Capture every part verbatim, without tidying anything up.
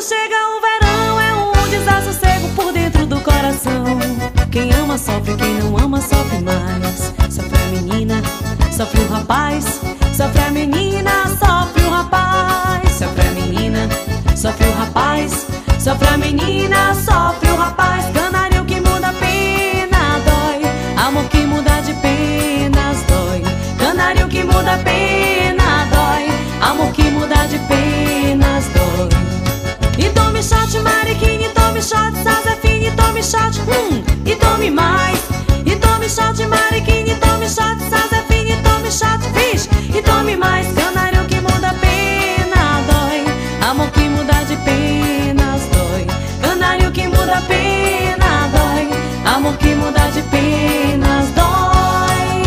chega o verão é um desassossego por dentro do coração. Quem ama sofre, quem não ama sofre mais. Sofre a menina, sofre o rapaz. Sofre a menina, sofre o rapaz. Sofre a menina, sofre o rapaz. Sofre a menina, sofre o rapaz. Canário que muda a pena dói. Amor que muda de penas dói. Canário que muda a pena dói. Amor que muda de penas dói. E tome shot, Mariquinha, e tome shot, Sazefine, e tome shot, hum, e tome mais. E tome shot, Mariquinha, e tome shot, Sazefine, e tome shot, fish, e tome mais. Canário que muda a pena dói. Amor que muda de penas dói. Canário que muda a pena dói. Amor que muda de penas dói.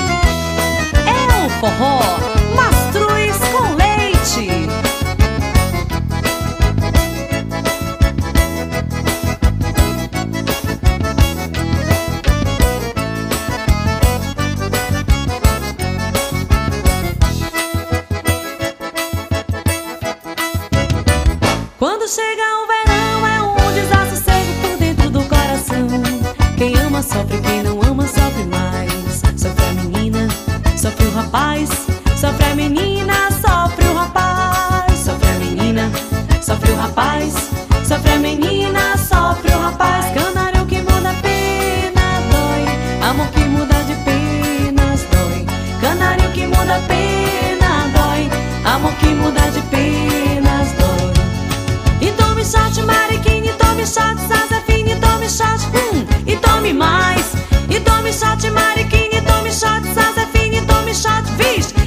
É um forró mastruz com leite. Quando chega o verão é um desassossego por dentro do coração. Quem ama sofre, quem não ama sofre mais. Sofre a menina, sofre o rapaz. Sofre a menina, sofre o rapaz. Sofre a menina, sofre o rapaz. Sofre a menina, sofre o rapaz. Canário que muda a pena dói. Amor que muda de penas dói. Canário que muda a pena dói. Amor que muda de penas dói. E tome shot, Mariquinha, e tome shot, Sazefine, e tome shot, hum, e tome mais. E tome shot, Mariquinha, e tome shot, Sazefine, e tome shot, fish,